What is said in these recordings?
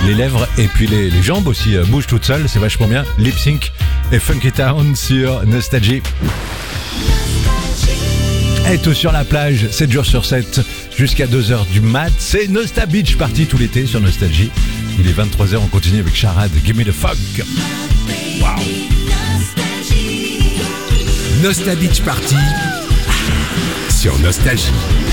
Les lèvres et puis les jambes aussi bougent toutes seules, c'est vachement bien. Lip Sync et Funky Town sur Nostalgie. Et tout sur la plage, 7 jours sur 7, jusqu'à 2h du mat. C'est Nostal Beach Party tout l'été sur Nostalgie. Il est 23h, on continue avec Charade, Give Me the Funk. Waouh. Nostal Beach Party sur Nostalgie.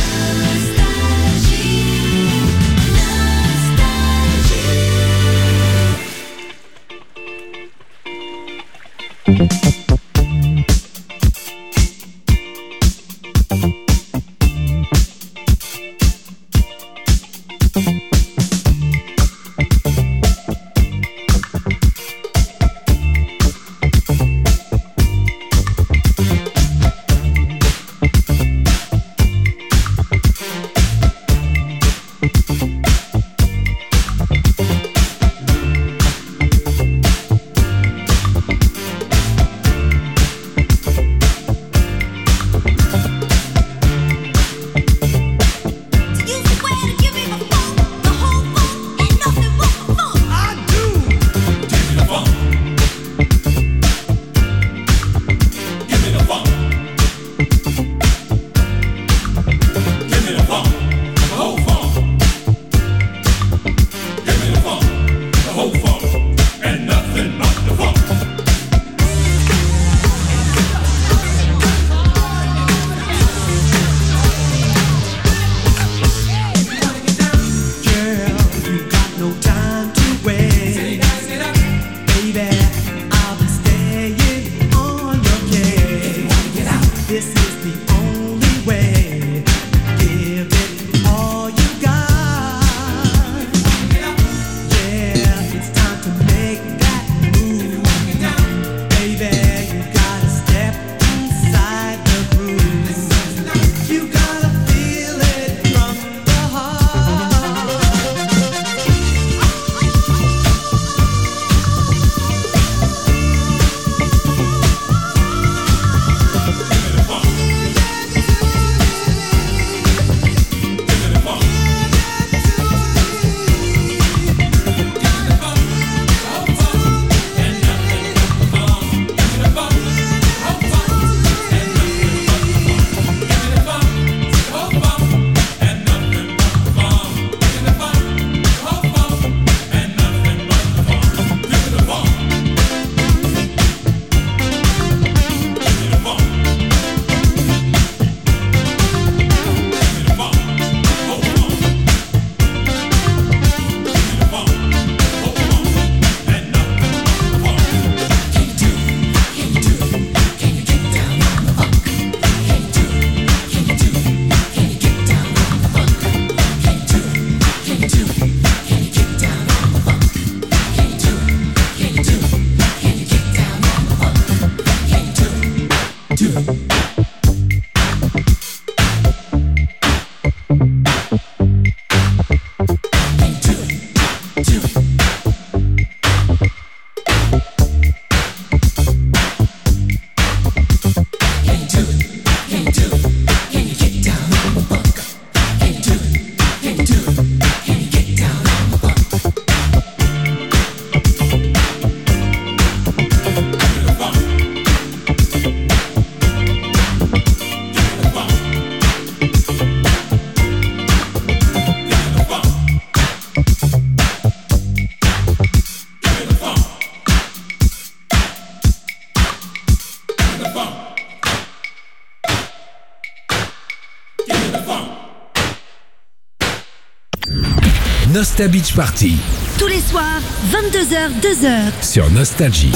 Nostal Beach Party. Tous les soirs, 22h, 2h. Sur Nostalgie.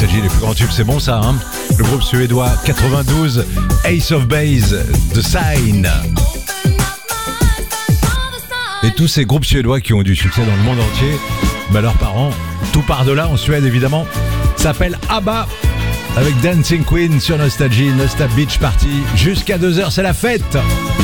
Nostalgie, les plus grands tubes, c'est bon ça, hein. Le groupe suédois 92, Ace of Base, The Sign. Et tous ces groupes suédois qui ont du succès dans le monde entier, bah leurs parents, tout par de là en Suède évidemment, s'appellent ABBA, avec Dancing Queen sur Nostalgie, Nostal Beach Party. Jusqu'à 2h, c'est la fête.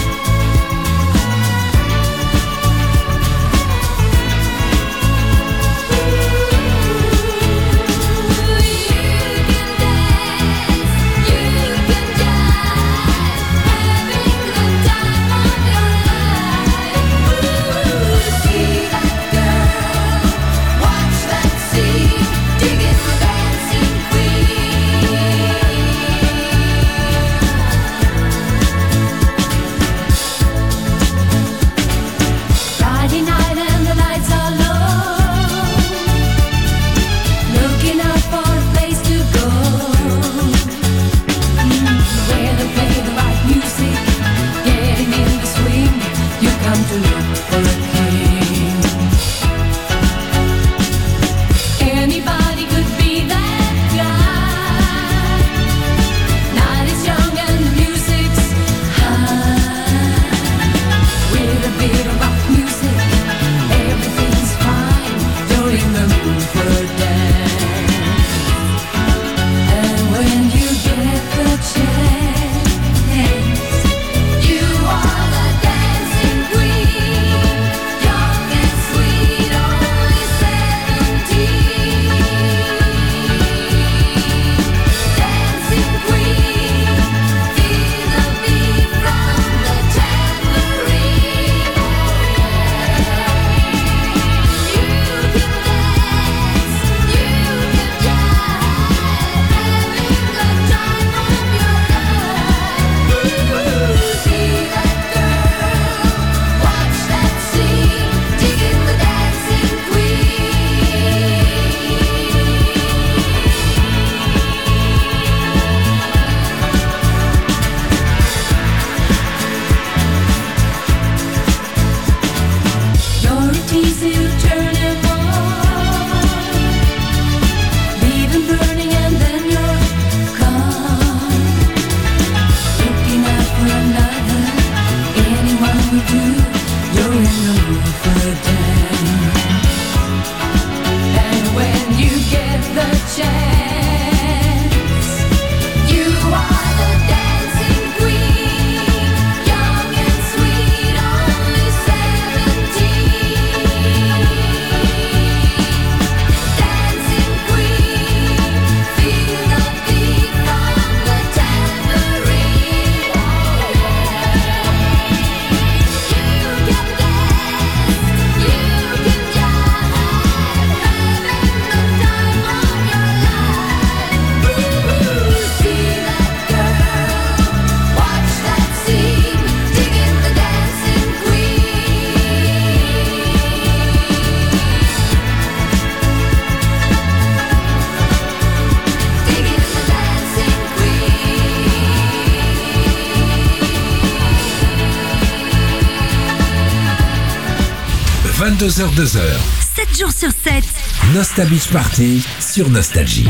– 22h, 7 jours sur 7. Nostal Beach Party sur Nostalgie.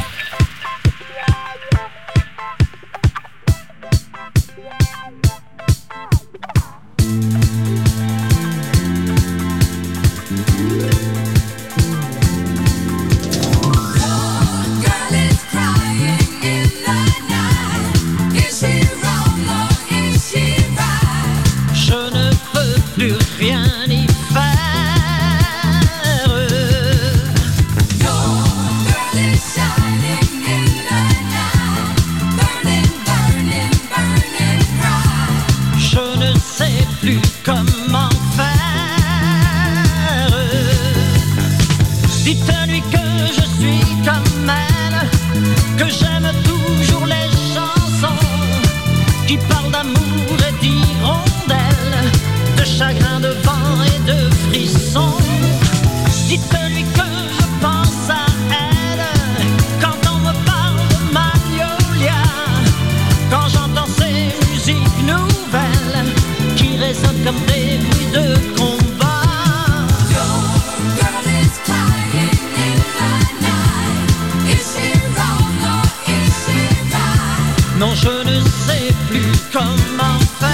Is she wrong? Non, je ne sais plus comment faire.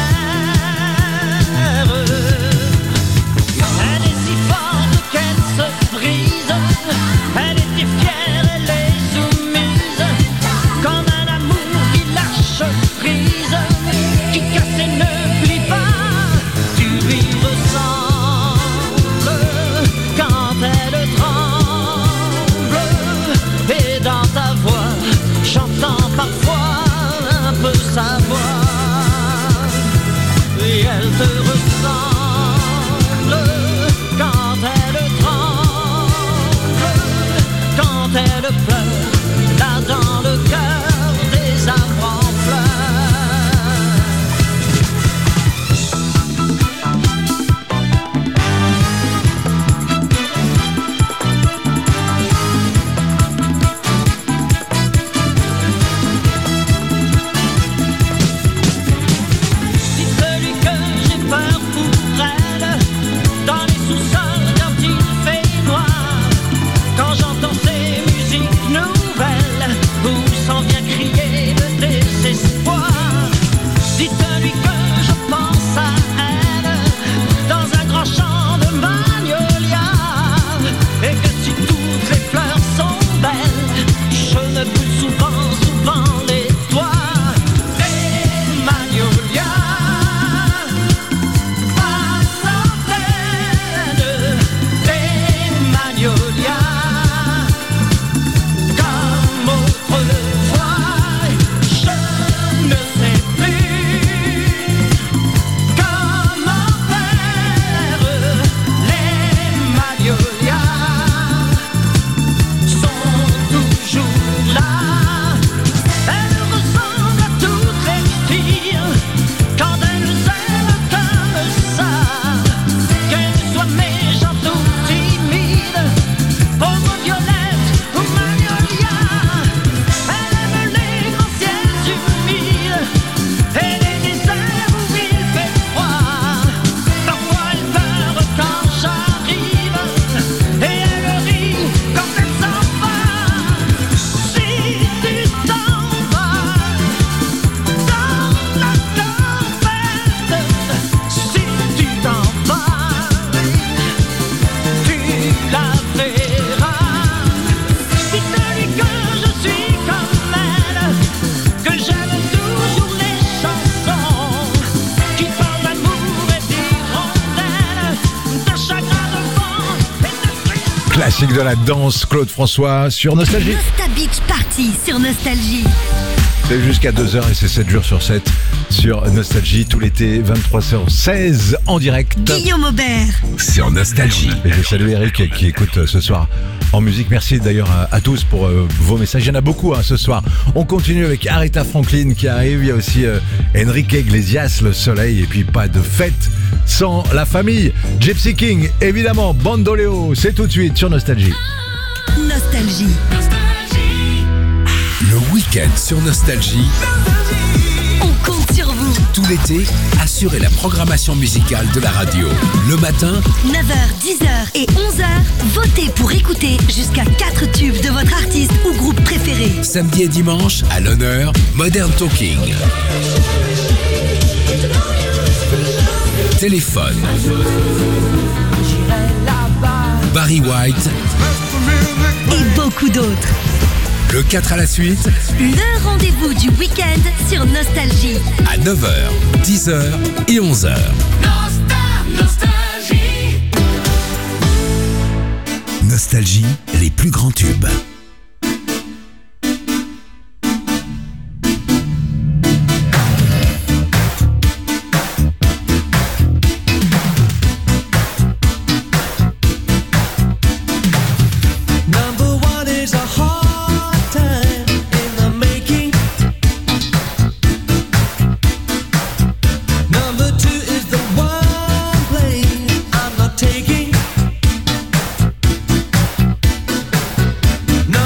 Elle est si forte qu'elle se brise. Elle était fière, elle est soumise. Comme un amour qui lâche prise, qui casse et ne plie pas. Tu lui ressembles quand elle tremble. Et dans ta voix, j'entends parfois un peu sa voix. Et elle te ressemble quand elle tremble, quand elle pleure, là dans le cœur des arbres en dites-lui que je pense à elle dans un grand champ de magnolias. Et que si toutes les fleurs sont belles, je me brûle souvent, souvent les doigts. Des magnolias, pas centaines, des magnolias, comme autrefois. Je ne sais plus comment faire. Les magnolias sont toujours là. Elles ressemblent à toutes les filles quand elles aiment comme ça. Qu'elles soient méchantes ou timides, pauvres violettes ou magnolias. Elle aime les grands ciels humides et les déserts où il fait froid. Parfois elle pleure quand j'arrive et elle rit quand elle s'en va. Si tu t'en vas dans la tempête, si tu t'en vas, tu la verras. Dites-lui que je suis comme elle, que j'aime toujours les chansons qui parlent d'amour et d'hirondelles, de chagrin, de vent et de tristesse. Classique de la danse, Claude François sur Nostalgie. Nosta Beach Party sur Nostalgie. C'est jusqu'à 2h et c'est 7 jours sur 7 sur Nostalgie, tout l'été, 23h16 en direct. Guillaume Aubert. Sur Nostalgie. Et je salue Eric qui écoute ce soir en musique. Merci d'ailleurs à tous pour vos messages. Il y en a beaucoup ce soir. On continue avec Aretha Franklin qui arrive. Il y a aussi Enrique Iglesias, Le Soleil. Et puis pas de fête sans la famille. Gypsy King, évidemment. Bandoleo, c'est tout de suite sur Nostalgie. Nostalgie. Le week-end sur Nostalgie. On compte sur vous. Tout l'été, assurez la programmation musicale de la radio. Le matin, 9h, 10h et 11h, votez pour écouter jusqu'à 4 tubes de votre artiste ou groupe préféré. samedi et dimanche, à l'honneur, Modern Talking. Téléphone. Barry White. Et beaucoup d'autres. Le 4 à la suite, Le rendez-vous du week-end sur Nostalgie. à 9h, 10h et 11h. Nostalgie, les plus grands tubes. Number one is a hard time in the making. Number two is the one place I'm not taking.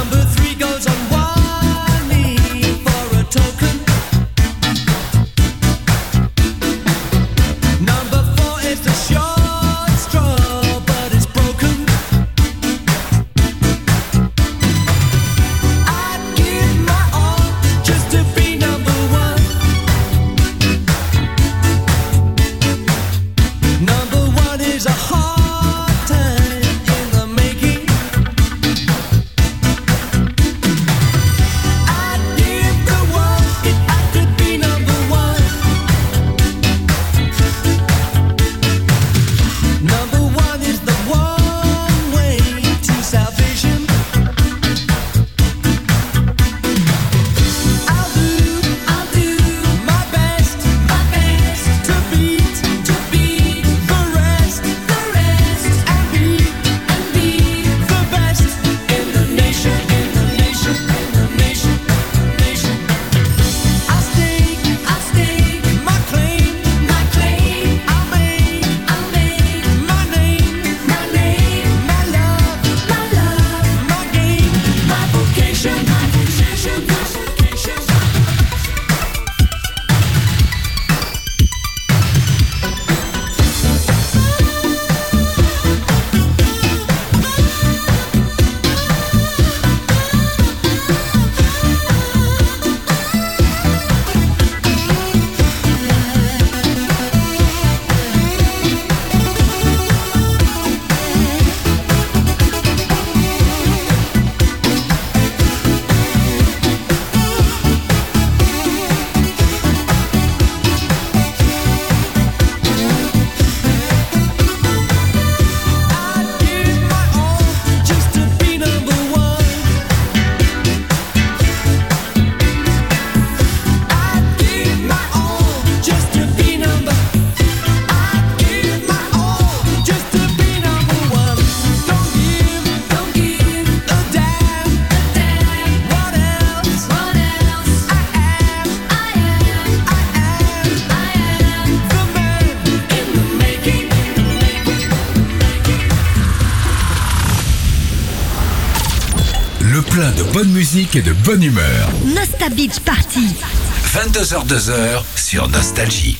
bonne musique et de bonne humeur. Nostal Beach Party. 22h-2h sur Nostalgie.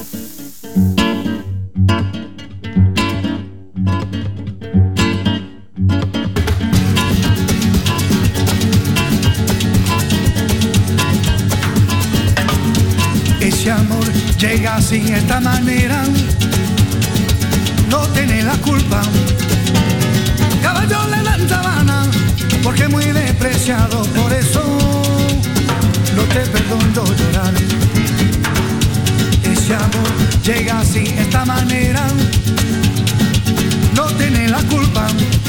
Ese amor llega así, de esta manera, no tiene la culpa. Caballo le dan sabana, porque es muy despreciado, por eso no te perdono llorar. Ese amor llega así, de esta manera, no tiene la culpa.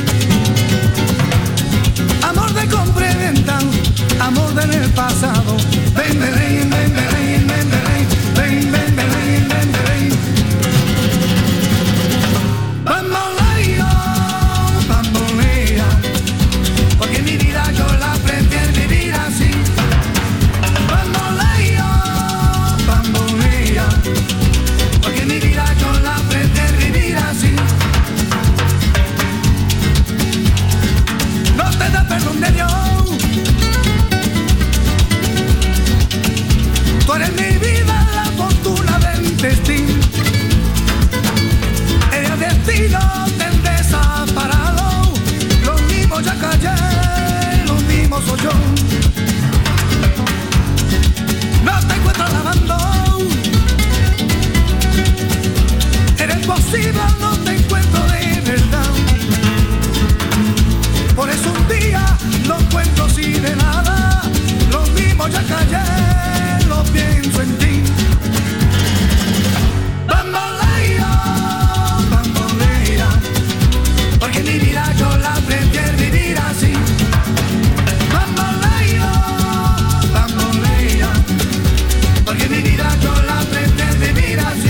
Amor de compra y venta, amor del pasado. Ven, ven, ven, ven, ven, ven, ven, ven, ven, ven, ven, ven, ven. Bamboleo, bambolea, porque mi vida yo la prefiero vivir así. Bamboleo, bambolea, porque mi vida yo la prefiero vivir así. No te da perdón de Dios. Tú eres mi vida, la fortuna del destino. El destino del desamparado. Los mismos ya callé, los mismos soy yo. No te encuentro lavando. Eres posible, no te encuentro de verdad. Por eso un día lo encuentro así de nada. Los mismos ya callé, lo pienso en ti. Bambolea, bambolea, porque mi vida yo la prefiero vivir así. Bambolea, bambolea, porque mi vida yo la prefiero vivir así.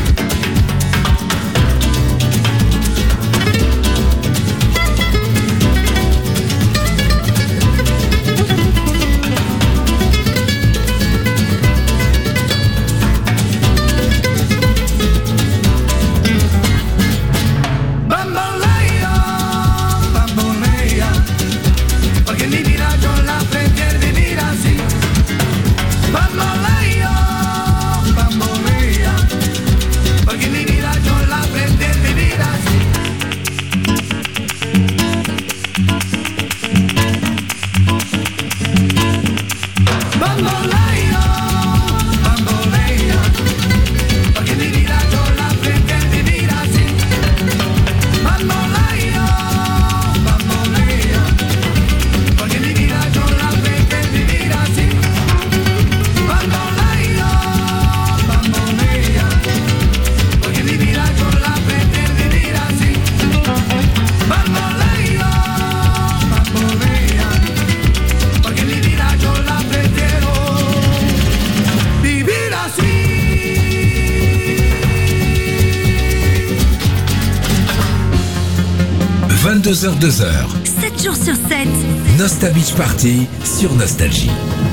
H 2h. 7 jours sur 7. Nostal Beach Party sur Nostalgie.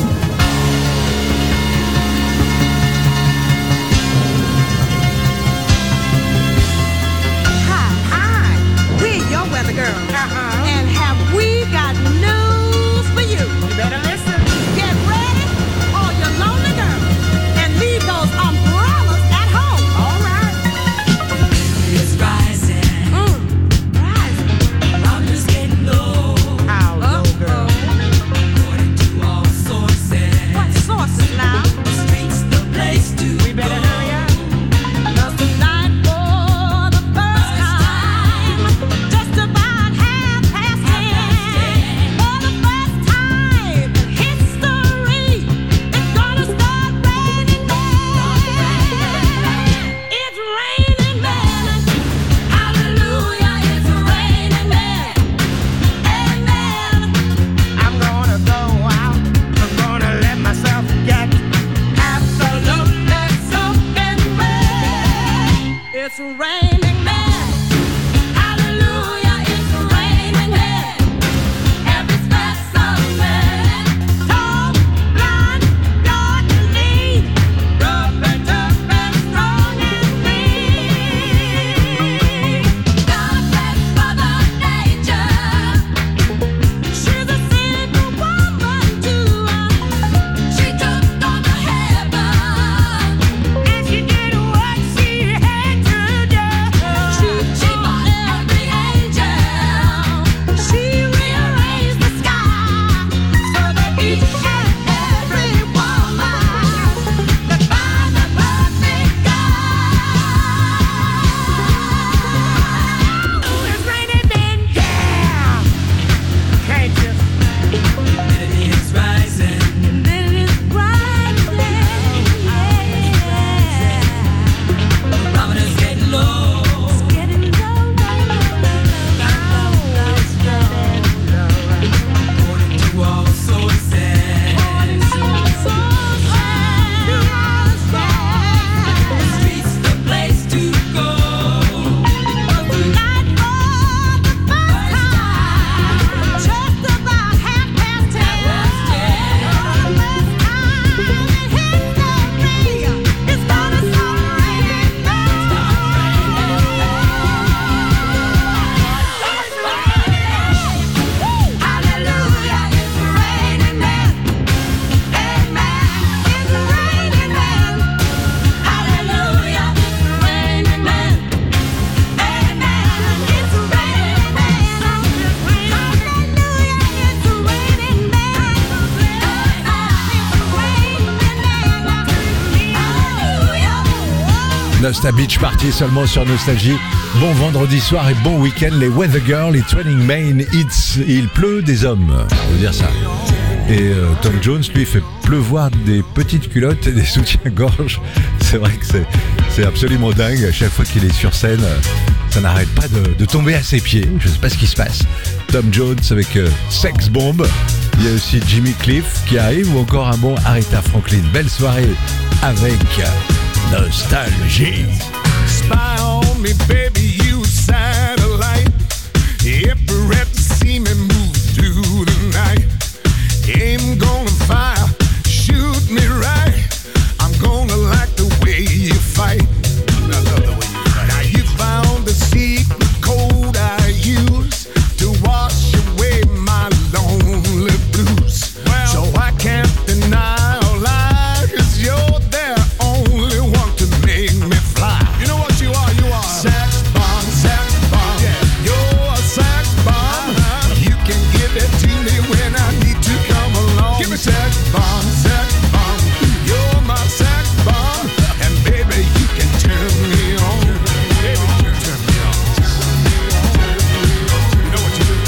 Hi, we're your weather girl. And have we got news for you? You better listen. Get ready, all your lonely girls, and leave those umbrellas at home. All right. It's rising. Rising. I'm just getting low. How low, girl? According to all sources. Nostal Beach Party seulement sur Nostalgie. Bon vendredi soir et bon week-end. Les Weather Girls, It's Raining Men, il pleut des hommes. On veut dire ça. Et Tom Jones, lui, fait pleuvoir des petites culottes et des soutiens-gorge. C'est vrai que c'est absolument dingue. À chaque fois qu'il est sur scène, ça n'arrête pas de tomber à ses pieds. Je ne sais pas ce qui se passe. Tom Jones avec Sex Bomb. Il y a aussi Jimmy Cliff qui arrive ou encore un bon Aretha Franklin. Belle soirée avec Nostalgie. Spy on me, baby, you satellite. Infrared to see me move through the night. Aim gonna fire, shoot me right. I'm gonna like the way you fight. I love the way you fight. Now you found the secret code I use to wash away my lonely blues. Well, so I can't deny or lie, 'cause you're the only one to make me fly. You know what you are? You are sex bomb, yeah. You're a sex bomb. You can give it to me when I need to come along. Give me sex bomb, you're my sex bomb. And baby, you can turn me on. Baby, you can turn me on. You know what you do?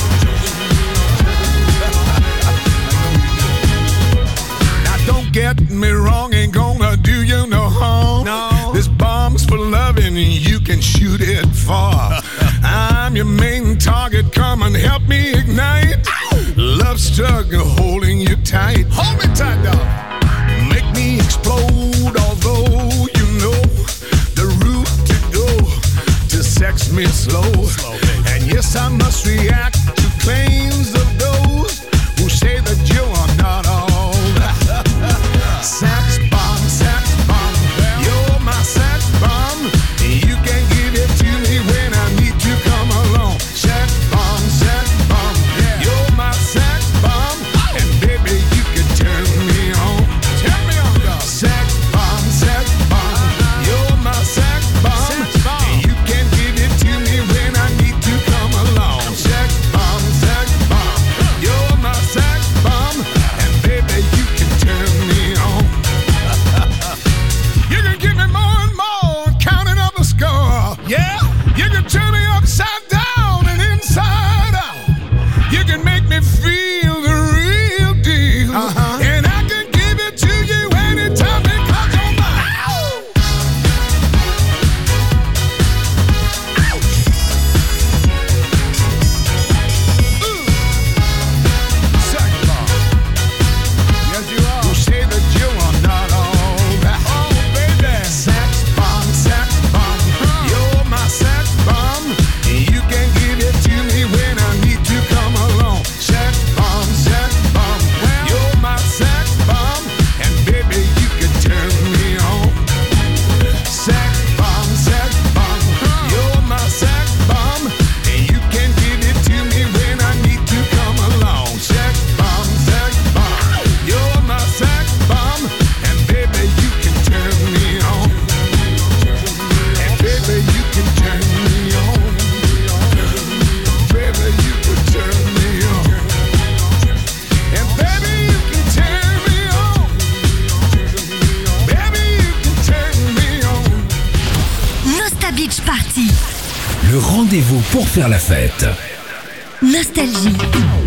Now don't get me wrong, ain't gonna do you no harm. No. This bomb's for loving, you can shoot it far. I'm your main target, come and help me ignite. Love struggle, holding you tight. Hold me tight, dog. Make me explode, although you know the route to go to sex me slow. And yes, I must react to claims of those who say that you are not all that. Sex bomb, you're my sex bomb. You can give it to me when I need to come along. Sex bomb, yeah. You're my sex bomb. And baby, you can turn me on. Turn me on, dog. Sex bomb, you're my sex bomb. And you can give it to me when I need to come along. Sex bomb, you're my sex bomb. And baby, you can turn me on. You can give me more and more, counting up the score. Yeah, you can turn me upside down and inside out. You can make me feel the real deal. And I can give it to you anytime because you're mine. Sex bomb. Yes, you are. Who say that you are not all that? Oh, baby. Sex bomb. You're my sex bomb. You can give it to me when I need to come along. Sex bomb. You're my sex bomb. And baby, you can turn me on. Sex bomb. You're my sex bomb. And you can give it to me when I need to come along. Sex bomb. You're my sex bomb. And baby, you can turn me on. And baby, you can turn me on. Baby, you can turn me on. And baby, you can turn me on. Baby, you can turn me on. Nostal Beach Party. Le rendez-vous pour faire la fête. Nostalgie.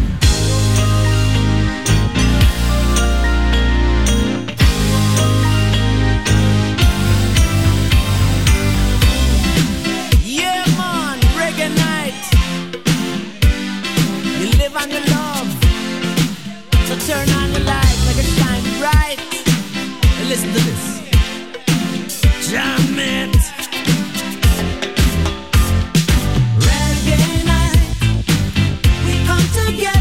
Yeah, man, reggae night. You live on the love. So turn on the light, make it shine bright. And listen to this. Jam it. Reggae night. We come together.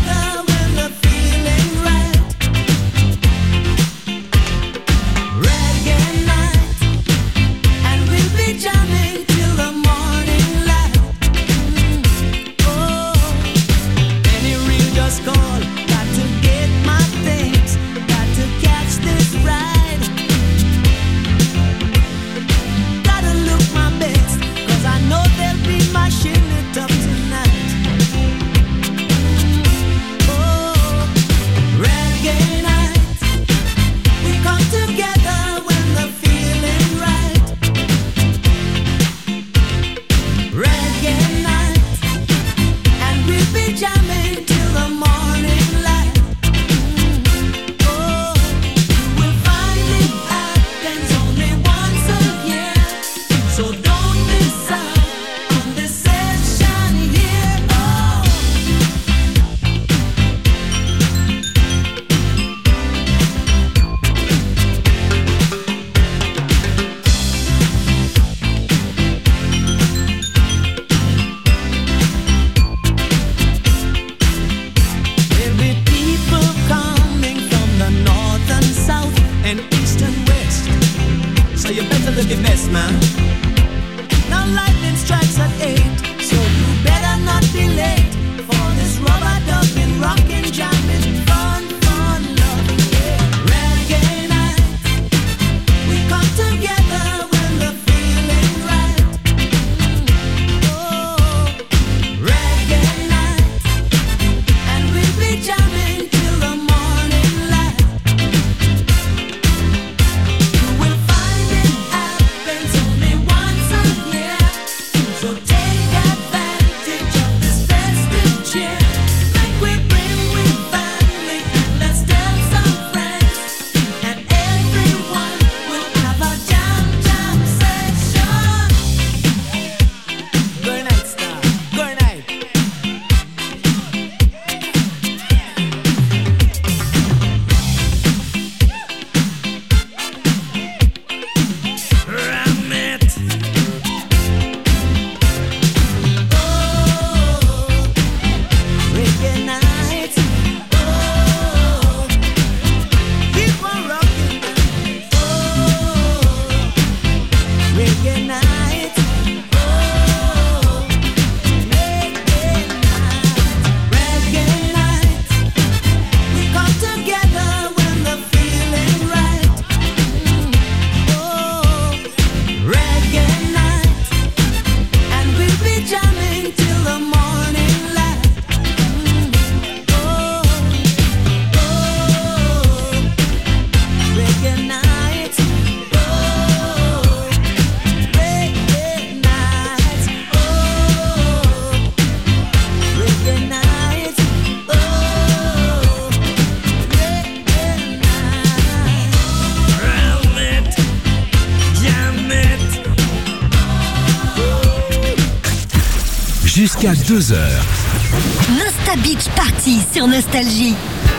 jusqu'à 2h. Nosta Beach Party sur Nostalgie.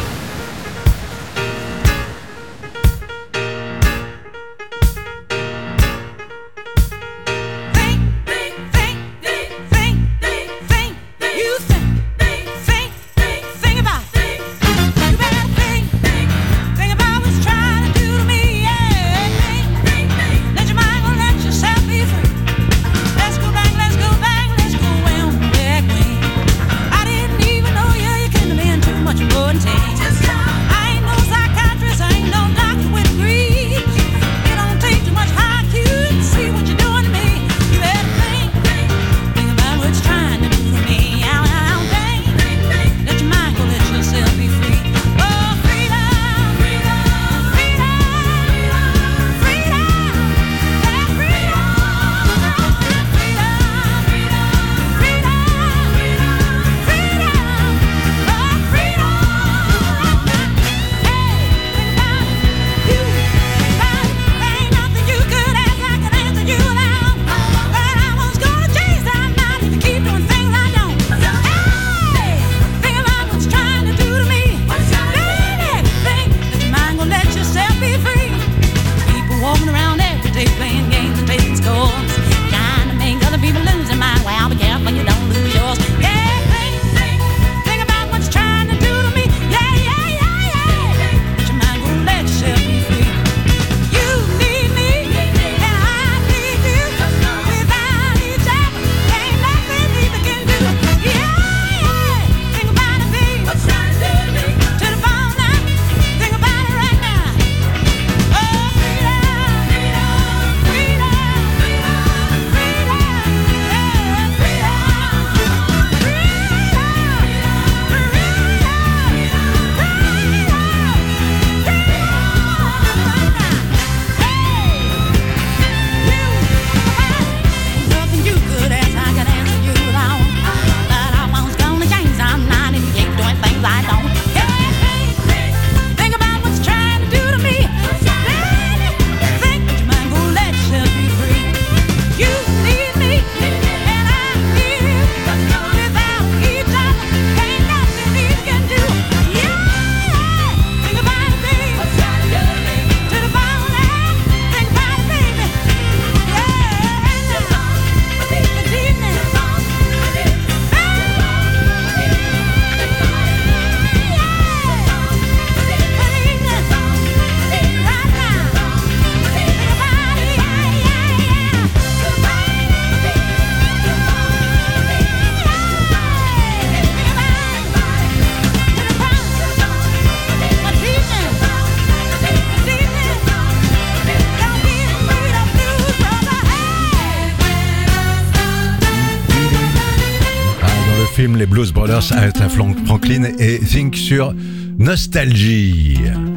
Les Blues Brothers, Aretha Franklin et Think sur Nostalgie.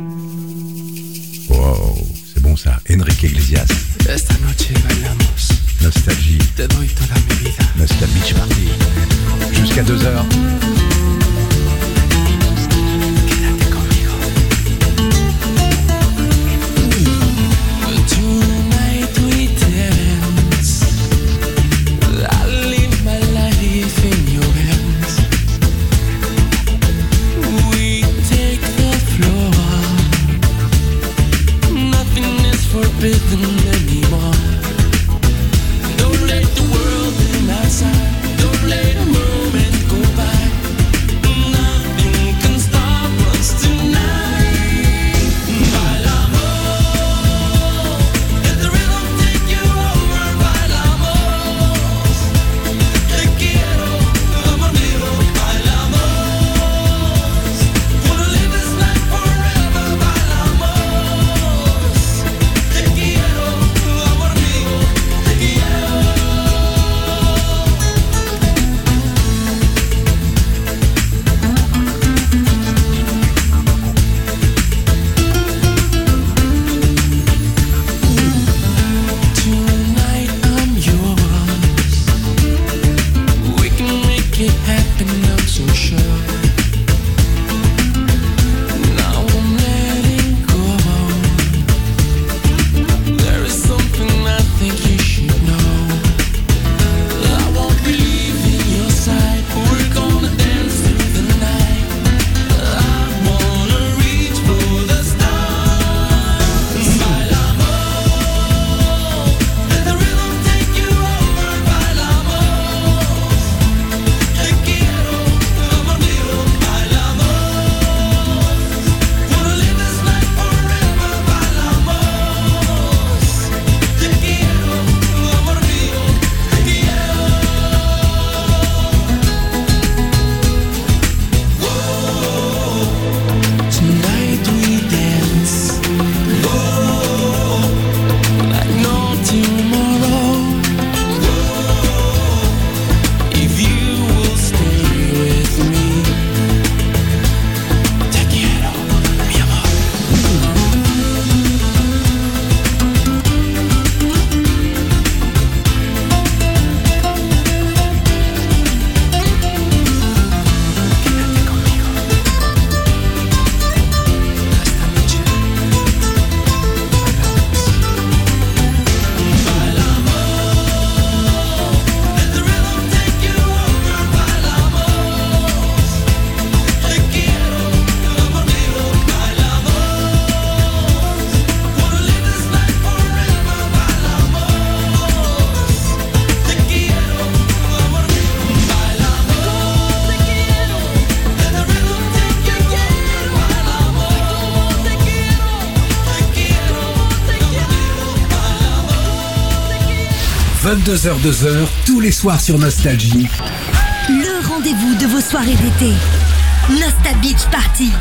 Wow, c'est bon ça. Enrique Iglesias. Esta noche bailamos. Nostalgie. Te doy toda mi vida. Nosta Beach Party. Jusqu'à 2h. Quédate conmigo. Tonight we dance. I live my life in your hands. We take the floor. Nothing is forbidden anymore. Don't let the world in outside. Don't let a moment go by. Nothing can stop us tonight. Bailamos. Let the rhythm take you over. Bailamos. Te quiero, amor mío. Bailamos. Wanna live this life forever. Bailamos. Te quiero, 22h, tous les soirs sur Nostalgie. Le rendez-vous de vos soirées d'été. Nostal Beach Party.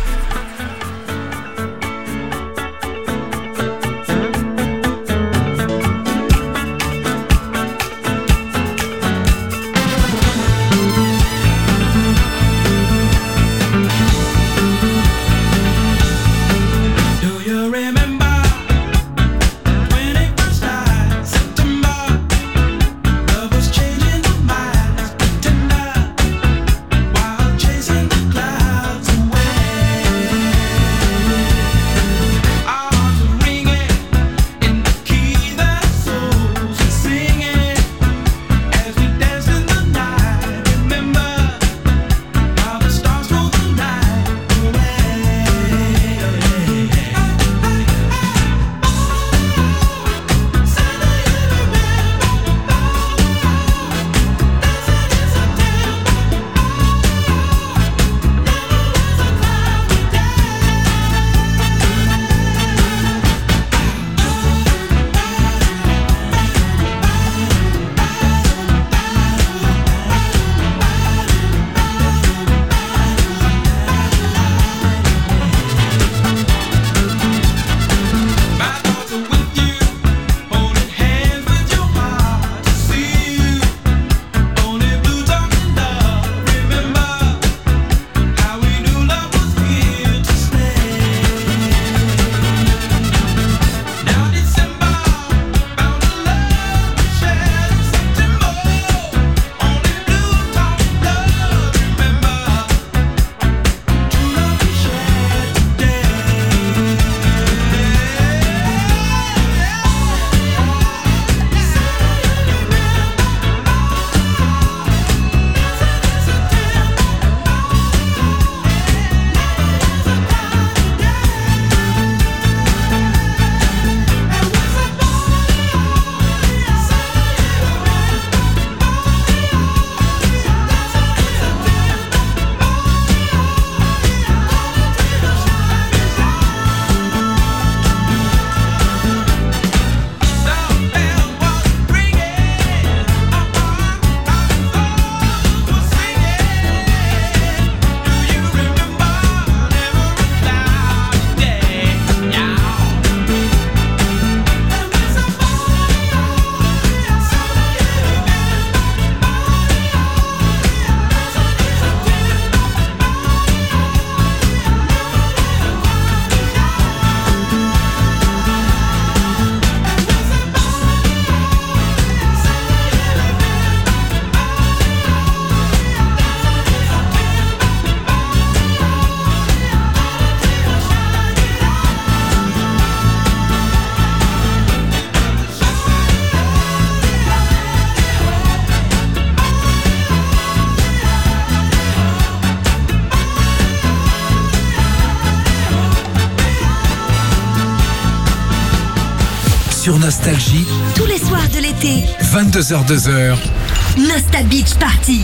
Sur Nostalgie, Tous les soirs de l'été. 22h, 2h. Nostal Beach Party.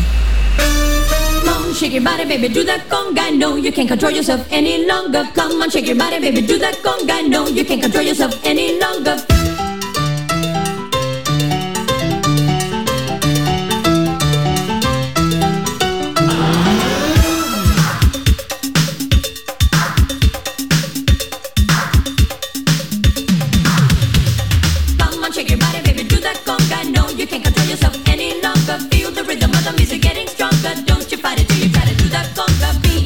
Come on, shake your body, baby, do that conga. No, you can't control yourself any longer. Come on, shake your body, baby, do that conga. No, you can't control yourself any longer. Come on, shake your body, baby, do that conga. No, you can't control yourself any longer. Feel the rhythm of the music getting stronger. Don't you fight it till you try to do that conga beat.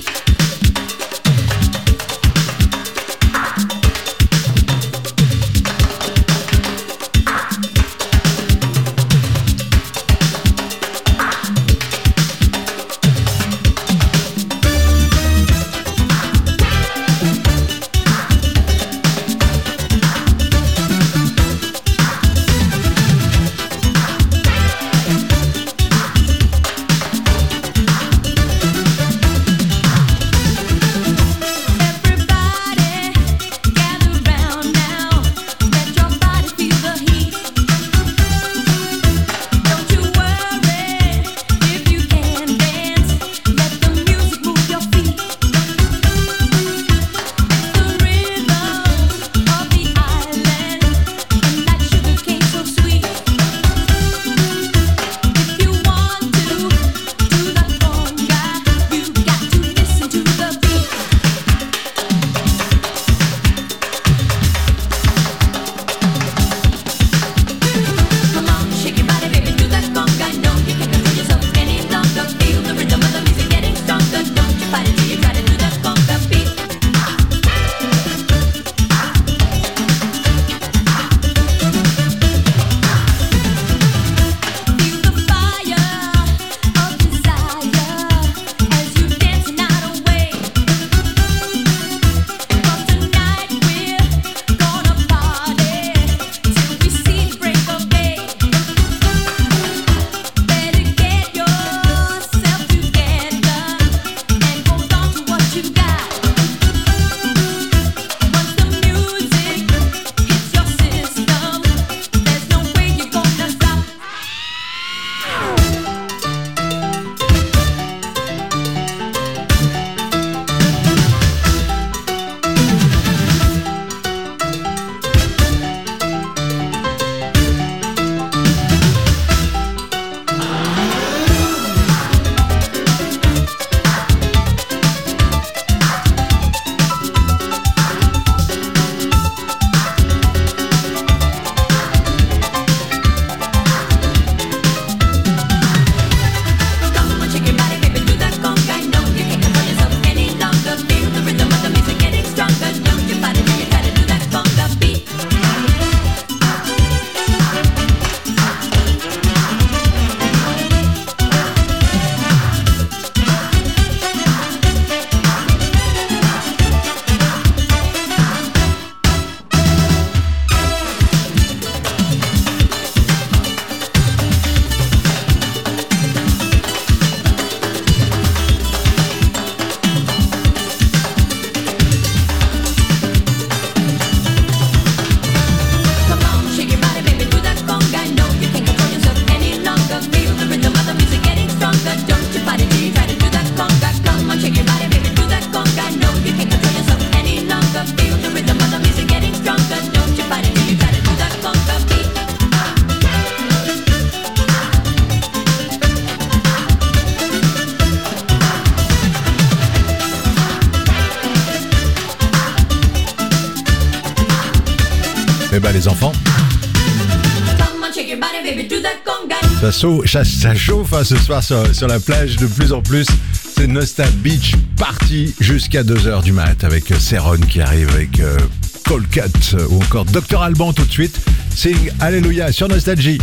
Eh ben les enfants, Come on, shake your body, baby, do that conga. ça chauffe hein, ce soir sur la plage de plus en plus. C'est Nostal Beach Party jusqu'à 2h du mat avec Céron qui arrive avec Cold Cut ou encore Dr Alban tout de suite. Sing Alléluia sur Nostalgie.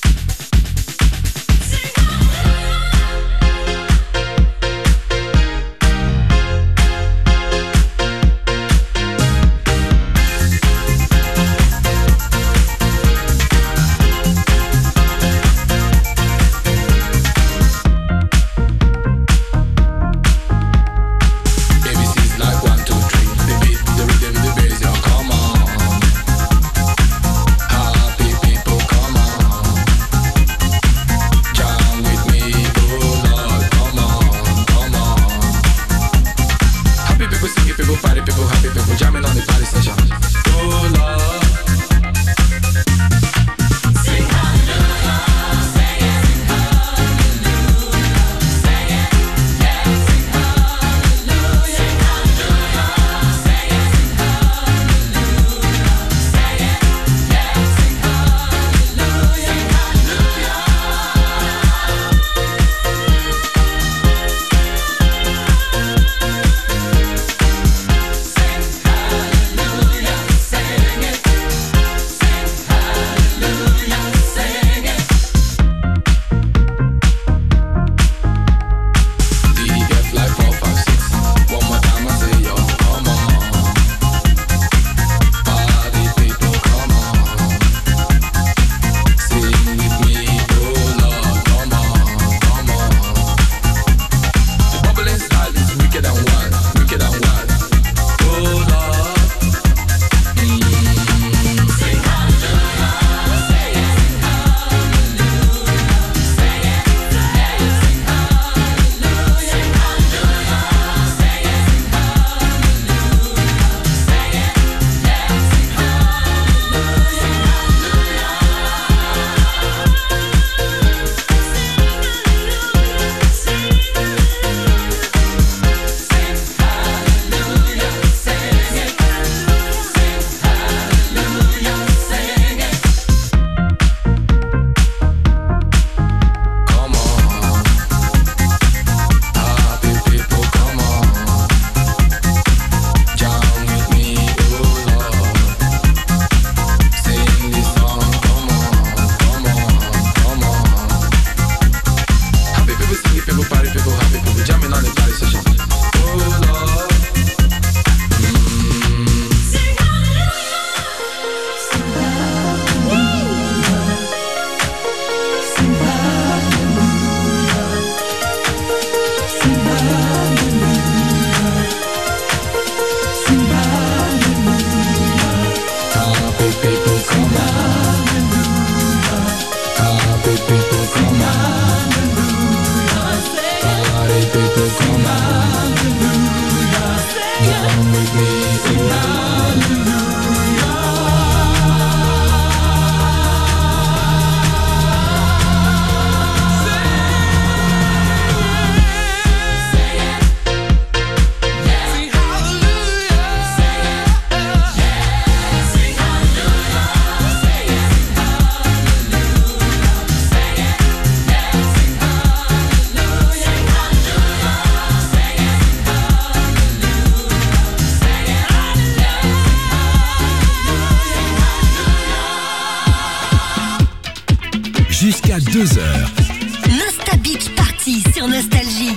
Jusqu'à 2h. Nostal Beach Party sur Nostalgie.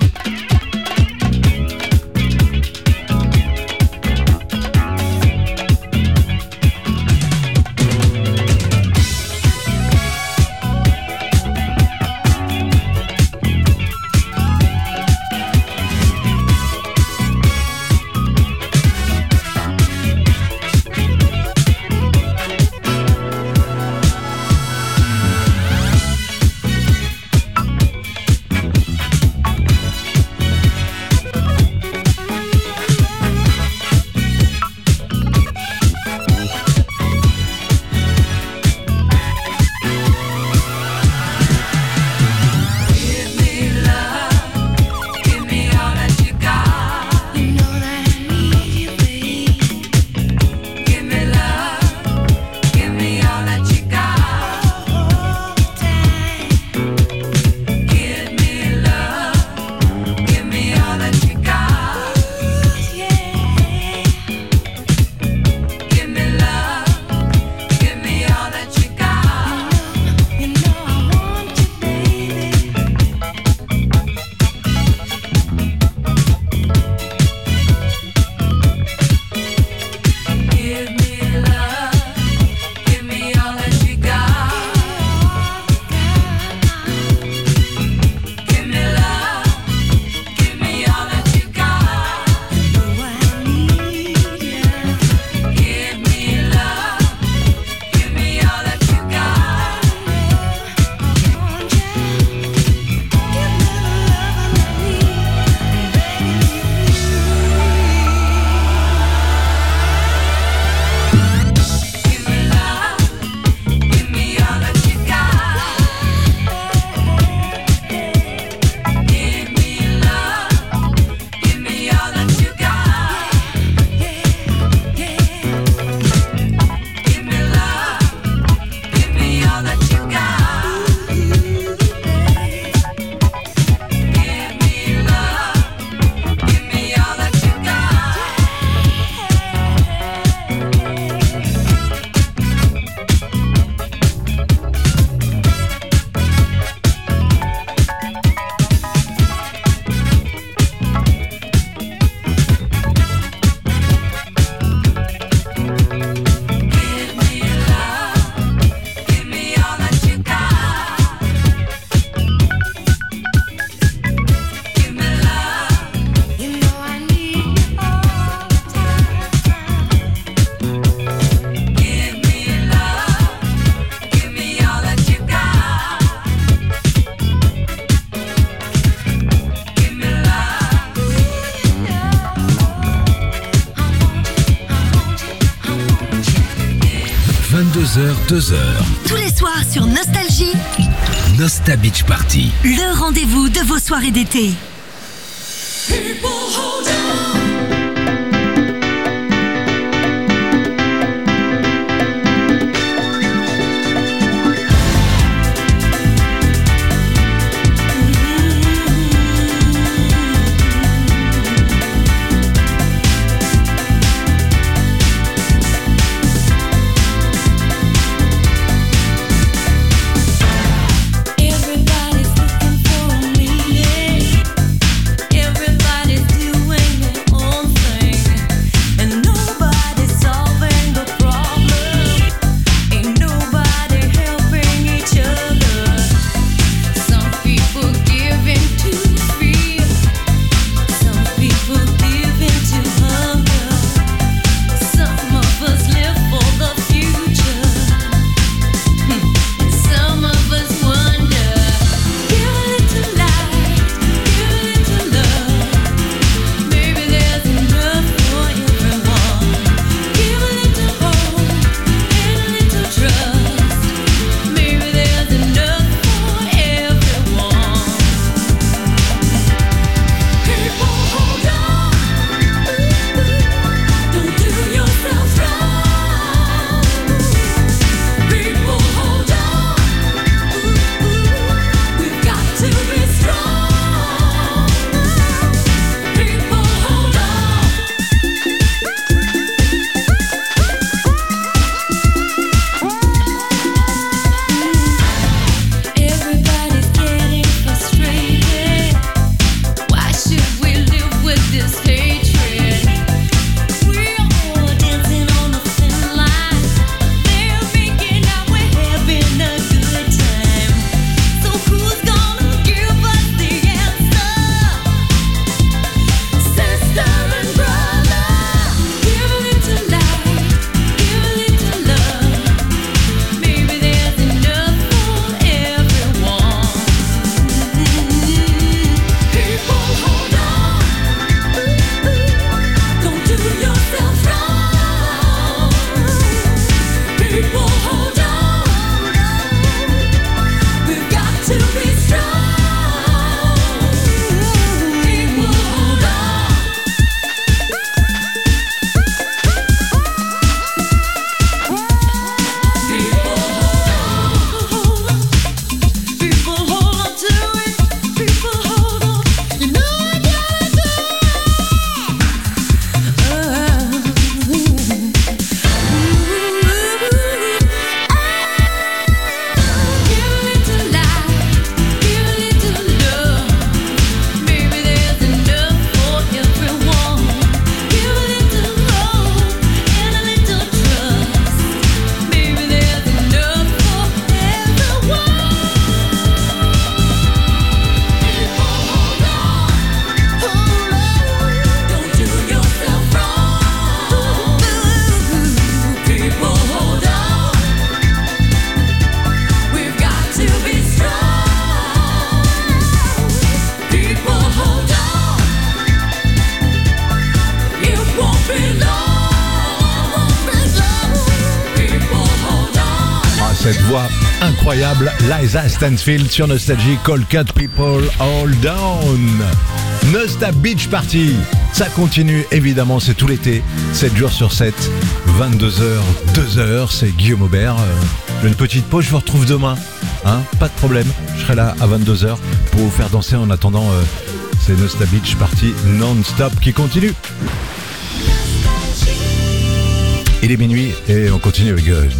22h, 2h. Tous les soirs sur Nostalgie, Nostal Beach Party. le rendez-vous de vos soirées d'été. Everybody's looking for a meaning. Everybody's doing their own thing, and nobody's solving the problem. Ain't nobody helping each other. Some people give in to fear. Some people give in to hunger. Some of us live for the future. Some of us wonder. Give a little light, give a little love. Maybe there's enough for everyone. Give a little hope and a little trust. Maybe there's enough for everyone. People, hold on. Don't do yourself wrong. People, hold on. We've got to be strong. People, hold on. Everybody's getting frustrated. Why should we live with this hatred? We're all dancing on the thin line. They're making out we're having a good time. So who's gonna give us the answer? Sister and brother, give a little light, give a little love. Maybe there's enough for everyone. People, hold on. Don't do yourself wrong. People, hold on. We've got to be strong. People, hold on. People, hold on to it. People, hold on. You know I gotta do Give a little light, give a little love. Maybe there's enough for everyone. Give a little hope and a little trust. Maybe there's enough for everyone. People, hold on. Don't do yourself wrong. People, hold on. We've got to be strong. People, hold on. It won't be long. People, hold on. Ah, cette voix incroyable, Liza Stansfield sur Nostalgie, Call Cut People All Down. Nostal Beach Party, ça continue évidemment, c'est tout l'été, 7 jours sur 7, 22h, 2h, c'est Guillaume Aubert. J'ai une petite pause, je vous retrouve demain, hein, pas de problème, je serai là à 22h pour vous faire danser en attendant, c'est Nostal Beach Party non-stop qui continue. Il est minuit et on continue avec